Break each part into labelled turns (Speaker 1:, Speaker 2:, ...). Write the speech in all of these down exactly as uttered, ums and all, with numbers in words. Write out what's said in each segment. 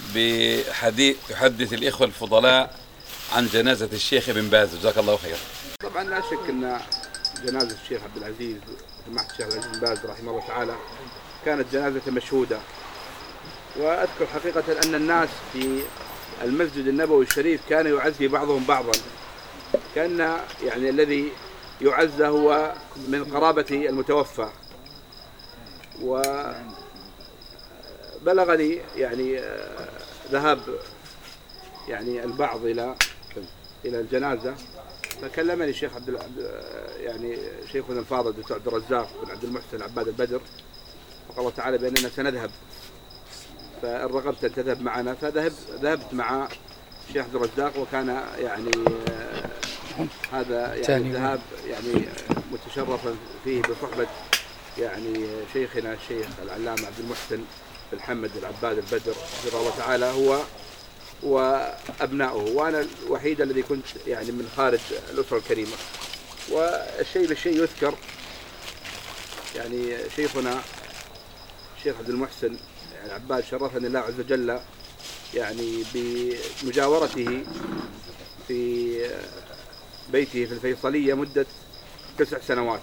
Speaker 1: بحديث تحدث الإخوة الفضلاء عن جنازة الشيخ ابن باز، جزاك الله خير.
Speaker 2: طبعا لا شك أن جنازة الشيخ عبد العزيز سماحة الشيخ العزيز بن باز رحمه الله تعالى كانت جنازة مشهودة، وأذكر حقيقة أن الناس في المسجد النبوي الشريف كانوا يعزي بعضهم بعضا، كان يعني الذي يعزى هو من قرابة المتوفى. وبلغني يعني ذهاب يعني البعض إلى إلى الجنازة، فكلمني الشيخ عبد يعني شيخنا الفاضل الدكتور عبد الرزاق بن عبد المحسن عباد البدر، وقال الله تعالى بأننا سنذهب، فإن رغبت أن تذهب معنا. فذهبت ذهبت مع الشيخ عبد الرزاق، وكان يعني هذا يعني الذهاب يعني متشرفا فيه بصحبة يعني شيخنا الشيخ العلامة عبد المحسن بن محمد العباد البدر حفظه الله تعالى هو وأبنائه، وأنا الوحيد الذي كنت يعني من خارج الأسرة الكريمة. والشيء بالشيء يذكر يعني شيخنا الشيخ عبد المحسن العباد شرفني الله عز وجل يعني بمجاورته في بيته في الفيصلية مدة تسع سنوات.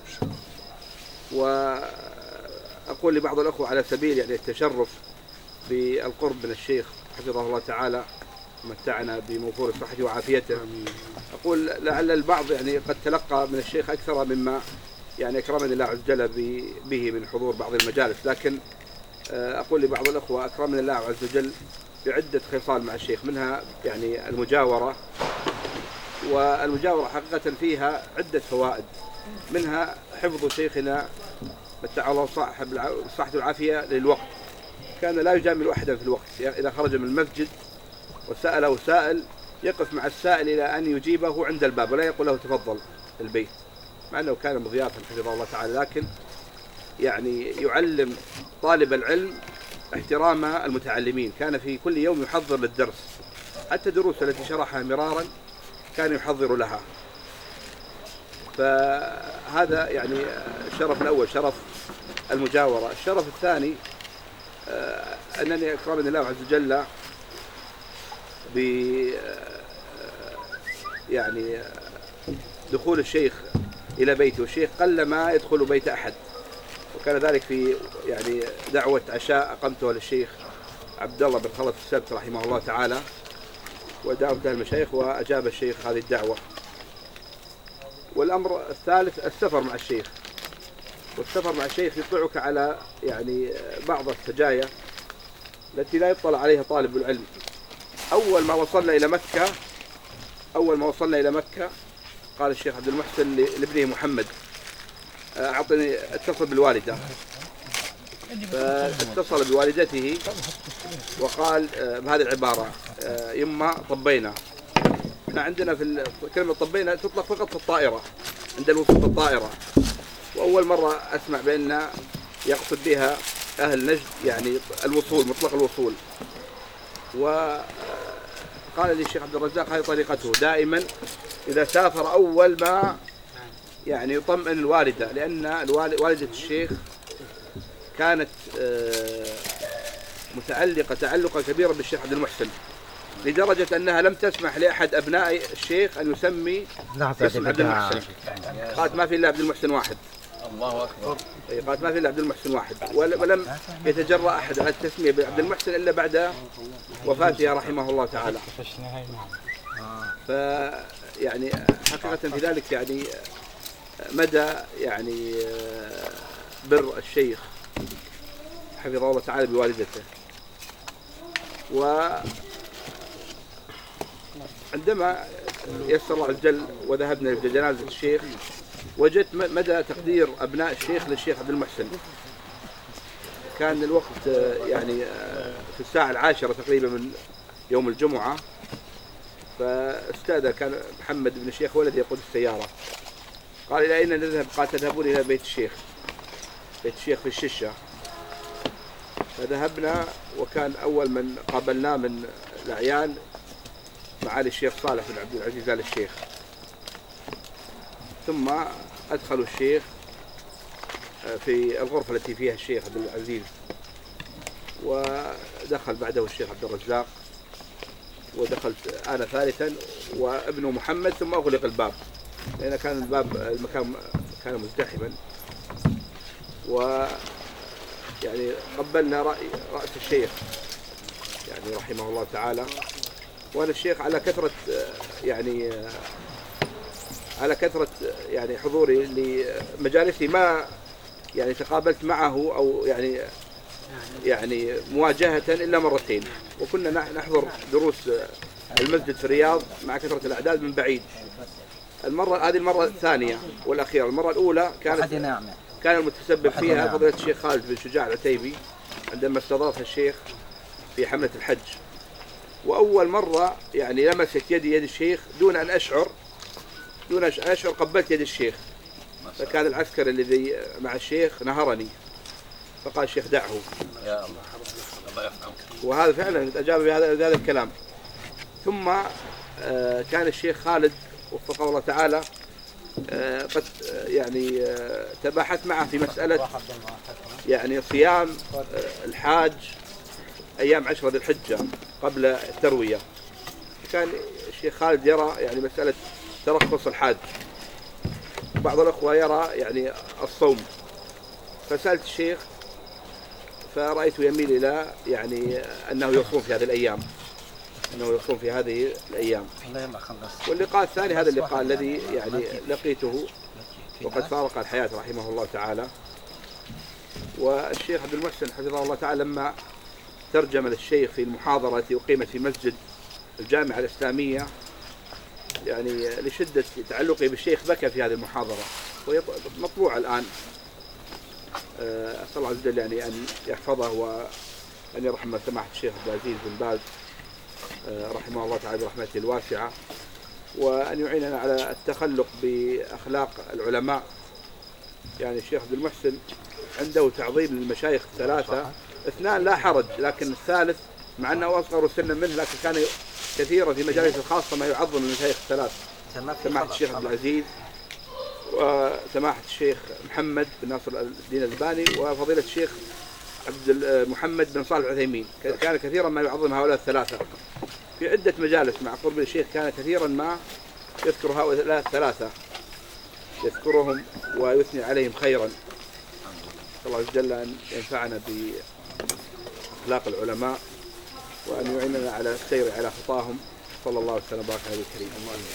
Speaker 2: وأقول لبعض الأخوة على سبيل يعني التشرف بالقرب من الشيخ حفظه الله تعالى متعنا بموفور صحته وعافيته، أقول لعل البعض يعني قد تلقى من الشيخ أكثر مما يعني أكرمني الله عز وجل به من حضور بعض المجالس، لكن أقول لبعض الأخوة أكرمني الله عز وجل بعدة خصال مع الشيخ، منها يعني المجاورة، والمجاورة حقيقة فيها عدة فوائد، منها حفظ شيخنا متع الله صاحب الصحة والعافية للوقت، كان لا يجامل أحدا في الوقت، إذا خرج من المسجد وسأله سائل يقف مع السائل إلى أن يجيبه عند الباب ولا يقول له تفضل البيت، مع أنه كان مضيافا حفظه الله تعالى، لكن يعني يعلم طالب العلم احترام المتعلمين، كان في كل يوم يحضر للدرس، حتى دروس التي شرحها مرارا كان يحضر لها. فهذا يعني الشرف الأول شرف المجاورة. الشرف الثاني أنني أكرمني الله عز وجل ب يعني دخول الشيخ إلى بيته، والشيخ قل ما يدخل بيت أحد، وكان ذلك في يعني دعوة عشاء أقمتها للشيخ عبد الله بن خلف السبت رحمه الله تعالى، ودعوته المشايخ وأجاب الشيخ هذه الدعوة. والأمر الثالث السفر مع الشيخ، والسفر مع الشيخ يطلعك على يعني بعض السجايا التي لا يطلع عليها طالب العلم. أول ما وصلنا إلى مكة أول ما وصلنا إلى مكة قال الشيخ عبد المحسن لابنه محمد أعطني اتصل بالوالدة، فاتصل بوالدته وقال بهذه العبارة يما طبينا. احنا عندنا في كلمة طبينا تطلق فقط في الطائرة عند الوصول في الطائرة، وأول مرة أسمع بأن يقصد بها أهل نجد يعني الوصول مطلق الوصول. وقال لي الشيخ عبد الرزاق هذه طريقته دائما إذا سافر أول ما يعني يطمئن الوالدة، لأن والدة الشيخ كانت متعلقة تعلقا كبيرا بالشيخ عبد المحسن، لدرجة أنها لم تسمح لأحد أبناء الشيخ أن يسمي اسم عبد المحسن، قالت ما في إلا عبد المحسن واحد.
Speaker 1: الله أكبر.
Speaker 2: قالت ما في إلا عبد المحسن واحد، ولم يتجرأ أحد على التسمية بعبد المحسن إلا بعد وفاتها رحمه الله تعالى. فيعني حقيقة في ذلك يعني مدى يعني بر الشيخ حفظه الله تعالى بوالدته. وعندما يسر الله عز وجل وذهبنا لجنازة الشيخ وجدت مدى تقدير أبناء الشيخ للشيخ عبد المحسن. كان الوقت يعني في الساعة العاشرة تقريبا من يوم الجمعة، فاستأذن كان محمد بن الشيخ ولد يقود السيارة، قال إلى أين نذهب؟ قال تذهبون إلى بيت الشيخ، بيت الشيخ في الششة. فذهبنا، وكان أول من قابلناه من الأعيان معالي الشيخ صالح بن عبد العزيز آل الشيخ، ثم أدخلوا الشيخ في الغرفة التي فيها الشيخ عبد العزيز، ودخل بعده الشيخ عبد الرزاق، ودخلت أنا ثالثا وابنه محمد، ثم أغلق الباب لأن كان الباب المكان كان مزدحما. و يعني قبلنا رأي رأس الشيخ يعني رحمه الله تعالى. وأنا الشيخ على كثرة يعني على كثرة يعني حضوري لمجالسي ما يعني تقابلت معه أو يعني يعني مواجهة إلا مرتين، وكنا نحضر دروس المسجد في الرياض مع كثرة الأعداد من بعيد. المرة هذه المرة الثانية والأخيرة. المرة الأولى كانت كان المتسبب فيها فضيلة الشيخ خالد بن شجاع العتيبي عندما استضاف الشيخ في حملة الحج. وأول مرة يعني لمست يدي يد الشيخ دون أن أشعر دون أن أشعر قبلت يد الشيخ. فكان العسكر الذي مع الشيخ نهرني فقال الشيخ دعه.
Speaker 1: يا الله الله يرحمه.
Speaker 2: وهذا فعلا أجاب بهذا هذا الكلام. ثم كان الشيخ خالد وفقه الله تعالى قد يعني تباحث معه في مسألة يعني صيام الحاج أيام عشرة ذي الحجة قبل التروية. كان الشيخ خالد يرى يعني مسألة ترخص الحاج، بعض الأخوة يرى يعني الصوم. فسألت الشيخ فرأيته يميل إلى يعني أنه يصوم في هذه الأيام أنه يصوم في هذه الأيام. واللقاء الثاني هذا اللقاء الذي يعني لقيته وقد فارق الحياة رحمه الله تعالى. والشيخ عبد المحسن حفظه الله تعالى لما ترجم للشيخ في المحاضرة التي أقيمت في مسجد الجامعة الإسلامية يعني لشدة تعلقه بالشيخ بكى في هذه المحاضرة، وهي مطبوعة الآن. أسأل الله عز وجل يعني أن يحفظه وأن يرحم سماحة الشيخ عبد العزيز بن باز رحمه الله تعالى برحمته الواسعة، وأن يعيننا على التخلق بأخلاق العلماء. يعني الشيخ عبد المحسن عنده تعظيم للمشايخ الثلاثة، اثنان لا حرج، لكن الثالث مع أنه أصغر سنا منه لكن كان كثيرا في مجالس الخاصة ما يعظم المشايخ الثلاث، سماحة الشيخ عبد العزيز وسماحة الشيخ محمد بن ناصر الدين الألباني وفضيلة الشيخ عبد محمد بن صالح العثيمين. كان كثيرا ما يعظم هؤلاء الثلاثة في عدة مجالس مع قرب الشيخ، كان كثيرا ما يذكر هؤلاء الثلاثة يذكرهم ويثني عليهم خيرا. الله عز وجل أن ينفعنا بأخلاق العلماء وأن يعيننا على السير على خطاهم. صلى الله وسلم وبارك على النبي الكريم.